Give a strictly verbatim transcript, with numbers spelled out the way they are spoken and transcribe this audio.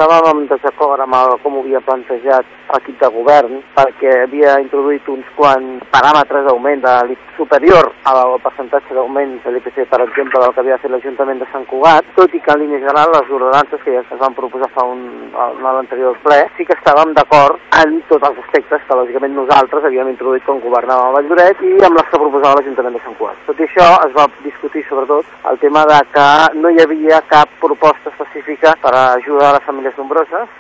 estàvem en desacord amb el, com ho havia plantejat l'equip de govern, perquè havia introduït uns quants paràmetres d'augment de superior al percentatge d'augment de l'I P C, per exemple, del que havia fet l'Ajuntament de Sant Cugat, tot i que en línia general les ordenances que ja es van proposar fa un, en l'anterior ple, sí que estàvem d'acord en tots els aspectes que lògicament nosaltres havíem introduït quan governàvem a Valldoreix i amb les que proposava l'Ajuntament de Sant Cugat. Tot i això es va discutir sobretot el tema de que no hi havia cap proposta específica per ajudar a les famílies nombroses